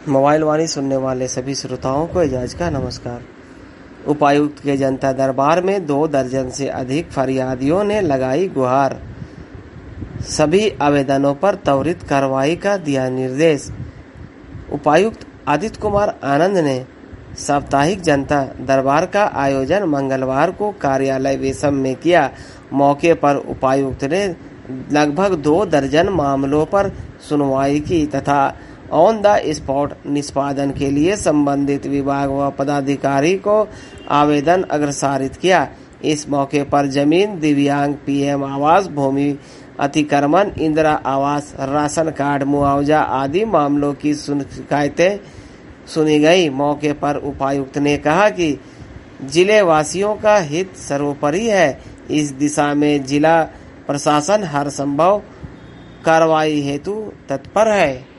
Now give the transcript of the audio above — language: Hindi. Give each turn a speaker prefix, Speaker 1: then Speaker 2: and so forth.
Speaker 1: मोबाइल वाणी सुनने वाले सभी श्रोताओं को एजाज का नमस्कार। उपायुक्त के जनता दरबार में 2 दर्जन से अधिक फरियादियों ने लगाई गुहार। सभी आवेदनों पर त्वरित कार्रवाई का दिया निर्देश। उपायुक्त आदित्य कुमार आनंद ने साप्ताहिक जनता दरबार का आयोजन मंगलवार को कार्यालय वेशम में किया। मौके पर उपायुक्त ने लगभग 2 दर्जन मामलों पर सुनवाई की तथा ऑन द स्पॉट निष्पादन के लिए संबंधित विभाग व पदाधिकारी को आवेदन अग्रसारित किया। इस मौके पर जमीन, दिव्यांग, पीएम आवास, भूमि अतिक्रमण, इंदिरा आवास, राशन कार्ड, मुआवजा आदि मामलों की शिकायतें सुनी गई। मौके पर उपायुक्त ने कहा कि जिले वासियों का हित सर्वोपरि है। इस दिशा में जिला प्रशासन हर संभव कार्रवाई हेतु तत्पर है।